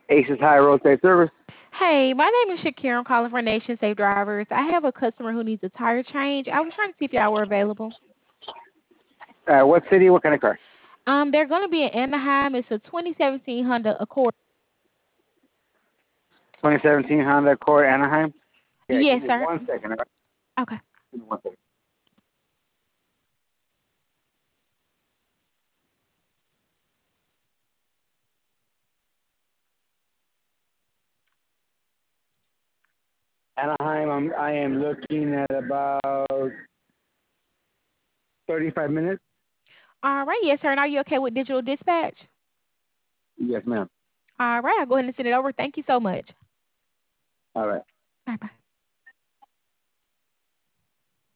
Aces High Roadside Service. Hey, my name is Shakira. I'm calling for Nation Safe Drivers. I have a customer who needs a tire change. I was trying to see if y'all were available. What city? What kind of car? They're going to be in Anaheim. It's a 2017 Honda Accord. 2017 Honda Accord Anaheim. Yeah, give Yes, me sir. 1 second. All right? Okay. Give me 1 second. Anaheim. I am looking at about 35 minutes. All right. Yes, sir. And are you okay with digital dispatch? Yes, ma'am. All right. I'll go ahead and send it over. Thank you so much. All right. Bye bye.